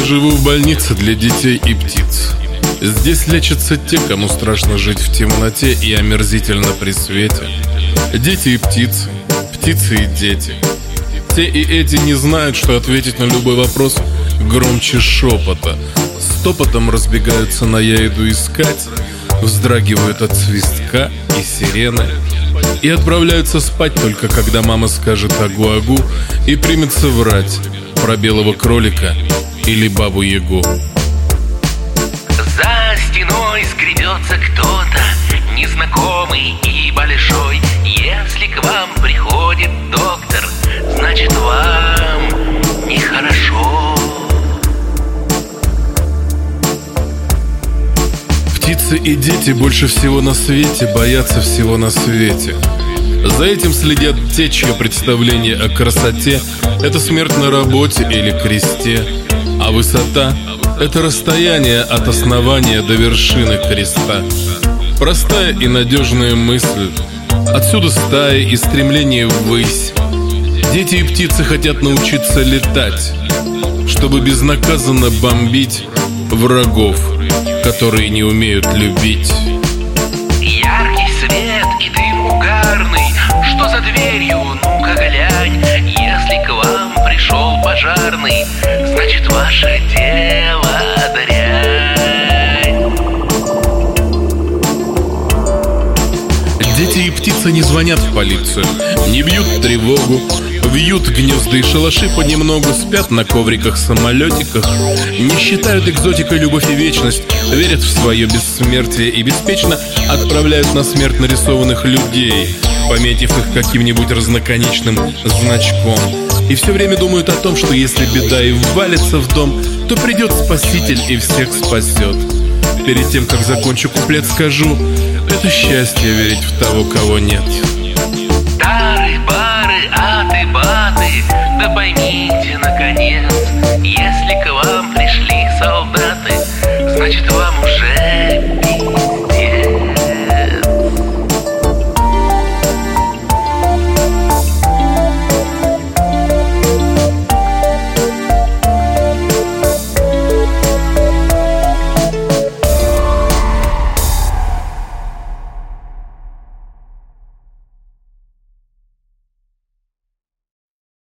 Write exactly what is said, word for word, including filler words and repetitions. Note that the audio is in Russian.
живу в больнице для детей и птиц. Здесь лечатся те, кому страшно жить в темноте и омерзительно при свете. Дети и птицы, птицы и дети. Те и эти не знают, что ответить на любой вопрос громче шепота. Стопотом разбегаются на «я иду искать», вздрагивают от свистка и сирены и отправляются спать только когда мама скажет агу-агу и примется врать про белого кролика или бабу-ягу. За стеной скребется кто-то незнакомый и большой. Если к вам приходит доктор, значит вам нехорошо. Птицы и дети больше всего на свете боятся всего на свете. За этим следят те, чье представление о красоте — это смерть на работе или кресте, а высота — это расстояние от основания до вершины креста. Простая и надежная мысль, отсюда стаи и стремление ввысь. Дети и птицы хотят научиться летать, чтобы безнаказанно бомбить врагов, которые не умеют любить. Яркий свет и дым угарный, что за дверью, ну-ка глянь. Если к вам пришел пожарный, значит ваше дело дрянь. Дети и птицы не звонят в полицию, не бьют тревогу, вьют гнезда и шалаши понемногу, спят на ковриках-самолетиках, не считают экзотикой любовь и вечность, верят в свое бессмертие и беспечно отправляют на смерть нарисованных людей, пометив их каким-нибудь разноконечным значком. И все время думают о том, что если беда и ввалится в дом, то придет Спаситель и всех спасет. Перед тем, как закончу куплет, скажу: это счастье верить в того, кого нет. Тары-бары, аты-баты, да поймите, наконец, если к вам пришли